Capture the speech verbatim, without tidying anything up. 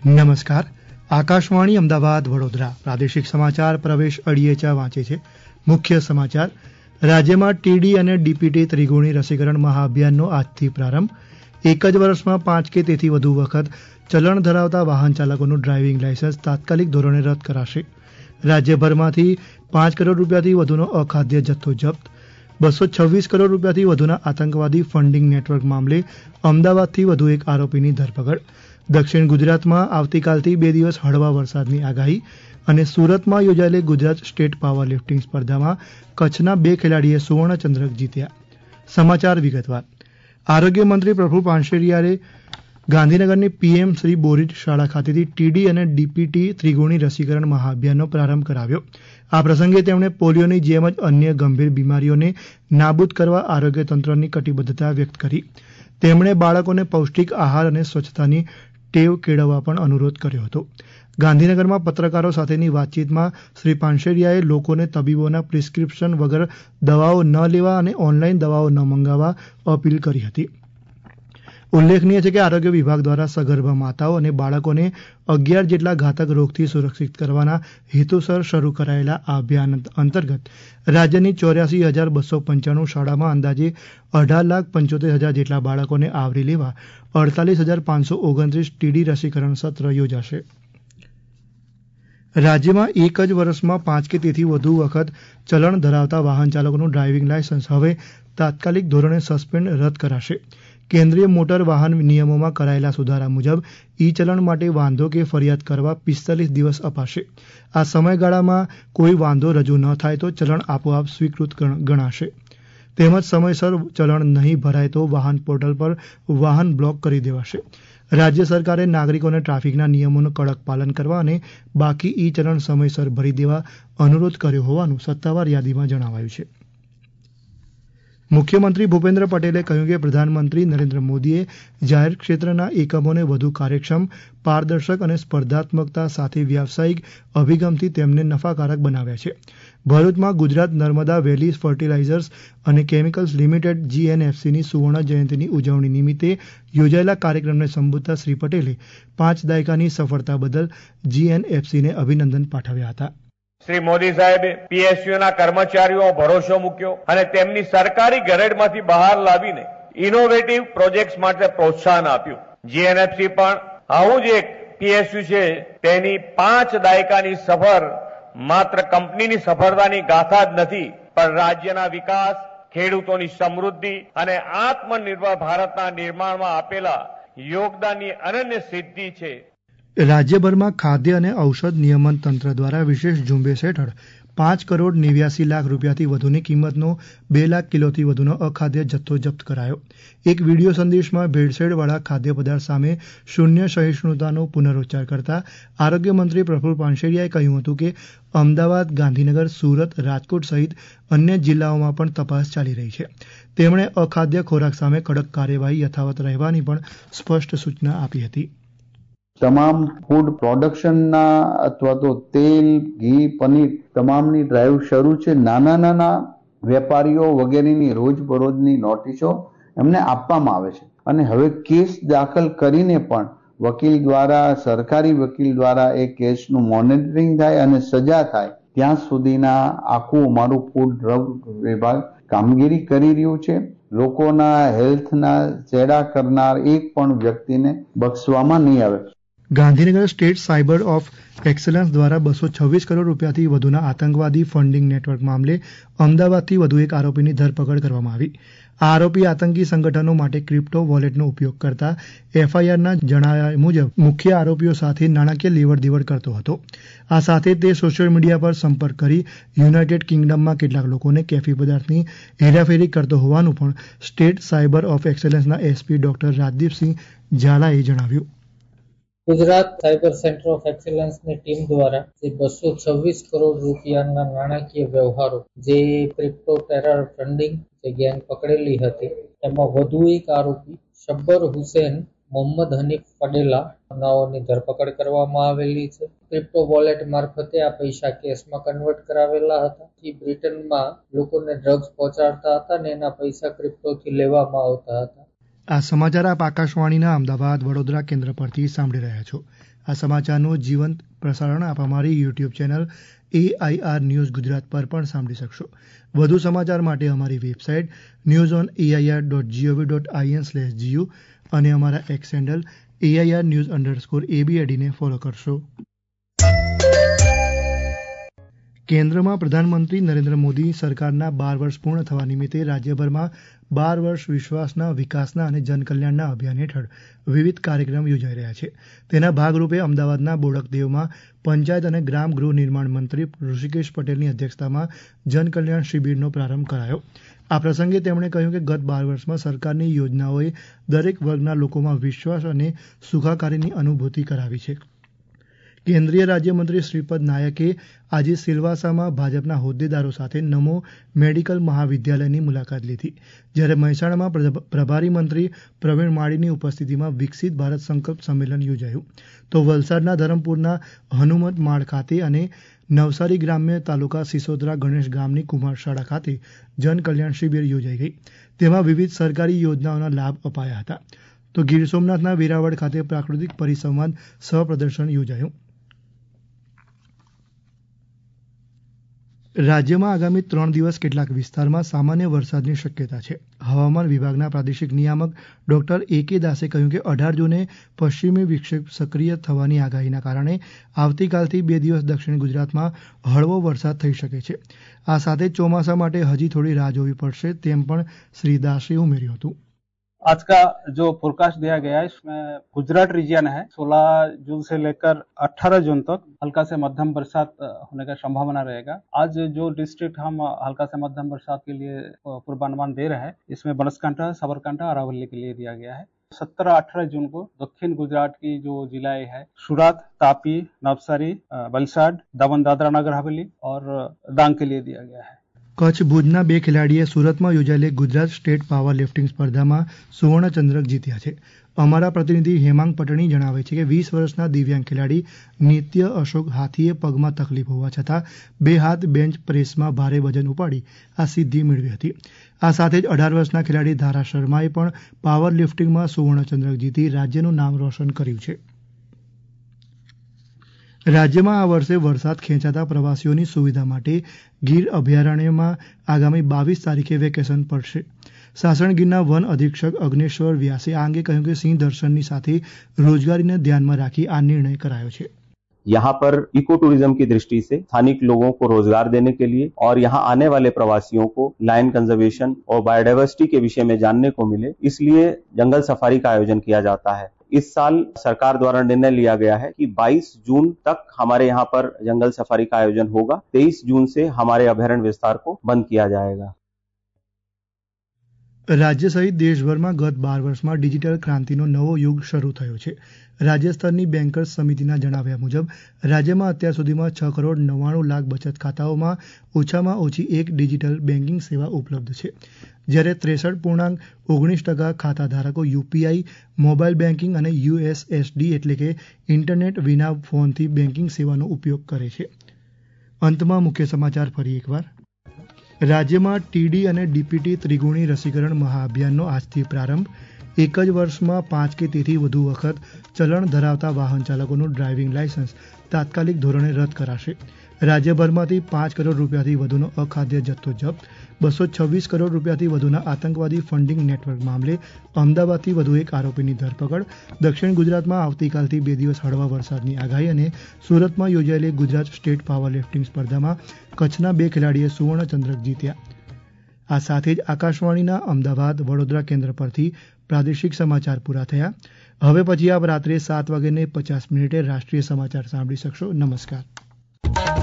નમસ્કાર. આકાશવાણી અમદાવાદ વડોદરા પ્રાદેશિક સમાચાર પ્રવેશ અડિયેચા વાંચે છે. મુખ્ય સમાચાર. રાજ્યમાં ટીડી અને ડીપીટી ત્રિગુણી રસીકરણ મહાઅભિયાનનો આજથી પ્રારંભ. એક જ વર્ષમાં પાંચ કે તેથી વધુ વખત ચલણ ધરાવતા વાહન ચાલકોનું ડ્રાઇવિંગ લાયસન્સ તાત્કાલિક ધોરણે રદ કરાશે. રાજ્યભરમાંથી પાંચ કરોડ રૂપિયાથી વધુનો અખાદ્ય જથ્થો જપ્ત. બસો છવ્વીસ કરોડ રૂપિયાથી વધુના આતંકવાદી ફંડિંગ નેટવર્ક મામલે અમદાવાદથી વધુ એક આરોપીની ધરપકડ. દક્ષિણ ગુજરાતમાં આવતીકાલથી બે દિવસ હળવા વરસાદની આગાહી અને સુરતમાં યોજાયેલી ગુજરાત સ્ટેટ પાવર લિફ્ટિંગ સ્પર્ધામાં કચ્છના બે ખેલાડીએ સુવર્ણચંદ્રક જીત્યા. સમાચાર વિગતવાર. આરોગ્ય મંત્રી પ્રફુલ પાનસેરિયાએ ગાંધીનગરની પીએમ શ્રી બોરીટ શાળા ખાતેથી ટીડી અને ડીપીટી ત્રિગુણી રસીકરણ મહાઅભિયાનનો પ્રારંભ કરાવ્યો. આ પ્રસંગે તેમણે પોલિયોની જેમ જ અન્ય ગંભીર બીમારીઓને નાબૂદ કરવા આરોગ્ય તંત્રની કટિબદ્ધતા વ્યક્ત કરી. તેમણે બાળકોને પૌષ્ટિક આહાર અને સ્વચ્છતાની ટેવ કેળવવા પણ અનુરોધ કર્યો હતો. ગાંધીનગરમાં પત્રકારો સાથેની વાતચીતમાં શ્રી પાનસેરિયાએ લોકોને તબીબોના પ્રિસ્ક્રિપ્શન વગર દવાઓ ન લેવા અને ઓનલાઈન દવાઓ ન મંગાવવા અપીલ કરી હતી. ઉલ્લેખનીય છે કે આરોગ્ય વિભાગ દ્વારા સગર્ભા માતાઓ અને બાળકોને અગિયાર જેટલા ઘાતક રોગથી સુરક્ષિત કરવાના હેતુસર શરૂ કરાયેલા આ અભિયાન અંતર્ગત રાજ્યની ચોર્યાસી હજાર બસો પંચાણું શાળામાં અંદાજે અઢાર લાખ પંચોતેર હજાર જેટલા બાળકોને આવરી લેવા અડતાલીસ હજાર પાંચસો ઓગણત્રીસ ટીડી રસીકરણ સત્ર યોજાશે. રાજ્યમાં એક જ વર્ષમાં પાંચ કે તેથી વધુ વખત ચલણ ધરાવતા વાહન ચાલકોનું ડ્રાઇવિંગ લાયસન્સ હવે તાત્કાલિક ધોરણે સસ્પેન્ડ રદ કરાશે. કેન્દ્રીય મોટર વાહન નિયમોમાં કરાયેલા સુધારા મુજબ ઈ ચલણ માટે વાંધો કે ફરિયાદ કરવા પિસ્તાલીસ દિવસ અપાશે. આ સમયગાળામાં કોઈ વાંધો રજૂ ન થાય તો ચલણ આપોઆપ સ્વીકૃત ગણાશે. તેમજ સમયસર ચલણ નહીં ભરાય તો વાહન પોર્ટલ પર વાહન બ્લોક કરી દેવાશે. રાજ્ય સરકારે નાગરિકોને ટ્રાફિકના નિયમોનું કડક પાલન કરવા અને બાકી ઈ ચલણ સમયસર ભરી દેવા અનુરોધ કર્યો હોવાનું સત્તાવાર યાદીમાં જણાવાયું છે. મુખ્યમંત્રી ભૂપેન્દ્ર પટેલે કહ્યું કે પ્રધાનમંત્રી નરેન્દ્ર મોદીએ જાહેર ક્ષેત્રના એકમોને વધુ કાર્યક્ષમ, પારદર્શક અને સ્પર્ધાત્મકતા સાથે વ્યાવસાયિક અભિગમથી તેમને નફાકારક બનાવ્યા છે. ભરૂચમાં Gujarat Narmada valley fertilizers and chemicals limited જીએનએફસીની સુવર્ણ જયંતિની ઉજવણી નિમિત્તે યોજાયેલા કાર્યક્રમને સંબોધતા શ્રી પટેલે પાંચ દાયકાની સફળતા બદલ જીએનએફસીને અભિનંદન પાઠવ્યા હતા. શ્રી મોદી સાહેબે પીએસયુના કર્મચારીઓ ભરોસો મૂક્યો અને તેમની સરકારી ગેરેડમાંથી બહાર લાવીને ઇનોવેટિવ પ્રોજેક્ટ્સ માટે પ્રોત્સાહન આપ્યું. જીએનએફસી પણ આવું જ એક પીએસયુ છે. તેની પાંચ દાયકાની સફર માત્ર કંપનીની સફળતાની ગાથા જ નથી, પણ રાજ્યના વિકાસ, ખેડૂતોની સમૃદ્ધિ અને આત્મનિર્ભર ભારતના નિર્માણમાં આપેલા યોગદાનની અનન્ય સિદ્ધિ છે. રાજ્યભરમાં ખાદ્ય અને ઔષધ નિયમન તંત્ર દ્વારા વિશેષ ઝુંબેશ હેઠળ પાંચ કરોડ નેવ્યાસી લાખ રૂપિયાથી વધુની કિંમતનો બે લાખ કિલોથી વધુનો અખાદ્ય જથ્થો જપ્ત કરાયો. એક વિડીયો સંદેશમાં ભેળસેળવાળા ખાદ્ય પદાર્થ સામે શૂન્ય સહિષ્ણુતાનો પુનરોચ્ચાર કરતા આરોગ્ય મંત્રી પ્રફુલ પાનસેરિયાએ કહ્યું હતું કે અમદાવાદ, ગાંધીનગર, સુરત, રાજકોટ સહિત અન્ય જિલ્લાઓમાં પણ તપાસ ચાલી રહી છે. તેમણે અખાદ્ય ખોરાક સામે કડક કાર્યવાહી યથાવત રહેવાની પણ સ્પષ્ટ સૂચના આપી હતી. તમામ ફૂડ પ્રોડક્શનના અથવા તો તેલ, ઘી, પનીર તમામની ડ્રાઈવ શરૂ છે. નાના નાના વેપારીઓ વગેરેની રોજબરોજની નોટિસો એમને આપવામાં આવે છે અને હવે કેસ દાખલ કરીને પણ વકીલ દ્વારા, સરકારી વકીલ દ્વારા એ કેસનું મોનિટરિંગ થાય અને સજા થાય ત્યાં સુધીના આખું અમારું ફૂડ ડ્રગ વિભાગ કામગીરી કરી રહ્યું છે. લોકોના હેલ્થના ચેડા કરનાર એક પણ વ્યક્તિને બક્ષવામાં નહીં આવે. Gandhinagar state cyber of excellence દ્વારા બસો છવ્વીસ કરોડ રૂપિયાથી વધુના આતંકવાદી ફંડિંગ નેટવર્ક મામલે અમદાવાદથી વધુ એક આરોપીની ધરપકડ કરવામાં આવી. આ આરોપી આતંકી સંગઠનો માટે ક્રિપ્ટો વોલેટનો ઉપયોગ કરતા એફઆઈઆરના જણાવ્યા મુજબ મુખ્ય આરોપીઓ સાથે નાણાકીય લેવડ દેવડ કરતો હતો. આ સાથે તે સોશિયલ મીડિયા પર સંપર્ક કરી યુનાઇટેડ કિંગડમમાં કેટલાક લોકોને કેફી પદાર્થની હેરાફેરી કરતો હોવાનું પણ સ્ટેટ સાયબર ઓફ એક્સલન્સના એસપી ડોક્ટર રાજદીપસિંહ ઝાલાએ જણાવ્યું. ગુજરાત સાયબર સેન્ટર ઓફ એક્સેલન્સની ટીમ દ્વારા જે બસો છવ્વીસ કરોડ રૂપિયાના નાણાકીય વ્યવહારો જે ક્રિપ્ટો ટેરર ફંડિંગ જે ગેંગ પકડેલી હતી એમાં વધુ એક આરોપી શબ્બર હુસેન મોહમ્મદ હનીફ પટેલા નાઓની ધરપકડ કરવામાં આવેલી છે. ક્રિપ્ટો વોલેટ મારફતે આ પૈસા કેશમાં કન્વર્ટ કરાવેલા હતા. જે બ્રિટનમાં લોકોને ડ્રગ્સ પહોંચાડતા હતા ને એના પૈસા ક્રિપ્ટોથી લેવામાં આવતા હતા. આ સમાચાર આપ આકાશવાણીના અમદાવાદ વડોદરા કેન્દ્ર પરથી સાંભળી રહ્યા છો. આ સમાચારનું જીવંત પ્રસારણ આપ અમારી YouTube channel AIR news Gujarat પર પણ સાંભળી શકશો. વધુ સમાચાર માટે અમારી website news on AIR dot GOV dot IN slash GU અને અમારા X handle AIR news underscore એબીએડીને ફોલો કરશો. કેન્દ્રમાં પ્રધાનમંત્રી નરેન્દ્ર મોદી સરકારના બાર વર્ષ પૂર્ણ થવા નિમિત્તે રાજ્યભરમાં બાર વર્ષ વિશ્વાસના વિકાસના અને જનકલ્યાણના અભિયાન હેઠળ વિવિધ કાર્યક્રમ યોજાઈ રહ્યા છે. તેના ભાગરૂપે અમદાવાદના બોડકદેવમાં પંચાયત અને ગ્રામ ગૃહ નિર્માણ મંત્રી ઋષિકેશ પટેલની અધ્યક્ષતામાં જનકલ્યાણ શિબિરનો પ્રારંભ કરાયો. આ પ્રસંગે તેમણે કહ્યું કે ગત બાર વર્ષમાં સરકારની યોજનાઓએ દરેક વર્ગના લોકોમાં વિશ્વાસ અને સુખાકારીની અનુભૂતિ કરાવી છે. કેન્દ્રીય રાજ્યમંત્રી શ્રીપદ નાયકે આજે સિલવાસામાં ભાજપના હોદ્દેદારો સાથે નમો મેડિકલ મહાવિદ્યાલયની મુલાકાત લીધી, જ્યારે મહેસાણામાં પ્રભારી મંત્રી પ્રવીણ માળીની ઉપસ્થિતિમાં વિકસિત ભારત સંકલ્પ સંમેલન યોજાયું. તો વલસાડના ધરમપુરના હનુમત માળ ખાતે અને નવસારી ગ્રામ્ય તાલુકા સિસોદરા ગણેશ ગામની કુમાર શાળા ખાતે જનકલ્યાણ શિબિર યોજાઈ ગઈ. તેમાં વિવિધ સરકારી યોજનાઓના લાભ અપાયા હતા. તો ગીર સોમનાથના વેરાવળ ખાતે પ્રાકૃતિક પરિસંવાદ સહ પ્રદર્શન યોજાયું. રાજ્યમાં આગામી ત્રણ દિવસ કેટલાક વિસ્તારમાં સામાન્ય વરસાદની શક્યતા છે. હવામાન વિભાગના પ્રાદેશિક નિયામક ડોક્ટર એ કે દાસે કહ્યું કે અઢાર જૂને પશ્ચિમી વિક્ષેપ સક્રિય થવાની આગાહીના કારણે આવતીકાલથી બે દિવસ દક્ષિણ ગુજરાતમાં હળવો વરસાદ થઈ શકે છે. આ સાથે ચોમાસા માટે હજી થોડી રાહ જોવી પડશે તેમ પણ શ્રી દાસે ઉમેર્યું હતું. आज का जो फोरकास्ट दिया गया है इसमें गुजरात रीजन है सोलह जून से लेकर अठारह जून तक हल्का से मध्यम बरसात होने का संभावना रहेगा. आज जो डिस्ट्रिक्ट हम हल्का से मध्यम बरसात के लिए पूर्वानुमान दे रहे हैं इसमें बनासकांठा, साबरकांठा, अरावली के लिए दिया गया है. सत्रह अठारह जून को दक्षिण गुजरात की जो जिलाएं है सूरत, तापी, नवसारी, वलसाड, दमन दादरा नगर हवेली और डांग के लिए दिया गया है. કચ્છ ભુજના બે ખેલાડીએ સુરતમાં યોજાયેલી ગુજરાત સ્ટેટ પાવર લિફ્ટિંગ સ્પર્ધામાં સુવર્ણ ચંદ્રક જીત્યા છે. અમારા પ્રતિનિધિ હેમાંગ પટણી જણાવે છે કે વીસ વર્ષના દિવ્યાંગ ખેલાડી નિત્ય અશોક હાથીએ પગમાં તકલીફ હોવા છતાં બે હાથ બેન્ચ પ્રેસમાં ભારે વજન ઉપાડી આ સિદ્ધિ મેળવી હતી. આ સાથે જ અઢાર વર્ષના ખેલાડી ધારા શર્માએ પણ પાવર લિફ્ટિંગમાં સુવર્ણ ચંદ્રક જીતી રાજ્યનું નામ રોશન કર્યું છે. રાજ્યમાં આ વર્ષે વરસાદ ખેંચાતા પ્રવાસીઓની સુવિધા માટે ગીર અભયારણ્યમાં આગામી બાવીસ તારીખે વેકેશન પડશે. સાસણ ગીરના વન અધિક્ષક અગ્નેશ્વર વ્યાસે આ અંગે કહ્યું કે સિંહ દર્શનની સાથે રોજગારીને ધ્યાનમાં રાખી આ નિર્ણય કરાયો છે. यहाँ पर इको टूरिज्म की दृष्टि से स्थानिक लोगों को रोजगार देने के लिए और यहाँ आने वाले प्रवासियों को लायन कंजर्वेशन और बायोडाइवर्सिटी के विषय में जानने को मिले, इसलिए जंगल सफारी का आयोजन किया जाता है. इस साल सरकार द्वारा निर्णय लिया गया है कि बाईस जून तक हमारे यहाँ पर जंगल सफारी का आयोजन होगा. तेईस जून से हमारे अभयारण्य विस्तार को बंद किया जाएगा. રાજ્ય સહિત દેશભરમાં ગત બાર વર્ષમાં ડિજિટલ ક્રાંતિનો નવો યુગ શરૂ થયો છે. રાજ્ય સ્તરની બેન્કર્સ સમિતિના જણાવ્યા મુજબ રાજ્યમાં અત્યાર સુધીમાં છ કરોડ નવ્વાણું લાખ બચત ખાતાઓમાં ઓછામાં ઓછી એક ડિજિટલ બેન્કિંગ સેવા ઉપલબ્ધ છે, જ્યારે ત્રેસઠ પૂર્ણાંક ઓગણીસ ટકા ખાતા ધારકો યુપીઆઈ, મોબાઈલ બેન્કિંગ અને યુએસએસડી એટલે કે ઇન્ટરનેટ વિના ફોનથી બેન્કિંગ સેવાનો ઉપયોગ કરે છે. અંતમાં મુખ્ય સમાચાર ફરી એકવાર. રાજ્યમાં ટીડી અને ડીપીટી ત્રિગુણી રસીકરણ મહાઅભિયાનનો આજથી પ્રારંભ. એક જ વર્ષમાં પાંચ કે તેથી વધુ વખત ચલણ ધરાવતા વાહન ચાલકોનું ડ્રાઇવિંગ લાયસન્સ તાત્કાલિક ધોરણે રદ કરાશે. રાજ્યભરમાંથી પાંચ કરોડ રૂપિયાથી વધુનો અખાદ્ય જથ્થો જપ્ત. બસો છવ્વીસ કરોડ રૂપિયાથી વધુના આતંકવાદી ફંડિંગ નેટવર્ક મામલે અમદાવાદથી વધુ એક આરોપીની ધરપકડ. દક્ષિણ ગુજરાતમાં આવતીકાલથી બે દિવસ હળવા વરસાદની આગાહી અને સુરતમાં યોજાયેલી ગુજરાત સ્ટેટ પાવર લિફ્ટિંગ સ્પર્ધામાં કચ્છના બે ખેલાડીએ સુવર્ણ ચંદ્રક જીત્યા. આ સાથે જ આકાશવાણીના અમદાવાદ વડોદરા કેન્દ્ર પરથી પ્રાદેશિક સમાચાર પૂરા થયા. હવે પછી આપ રાત્રે સાત વાગ્યે પચાસ મિનિટે રાષ્ટ્રીય સમાચાર સાંભળી શકશો. નમસ્કાર.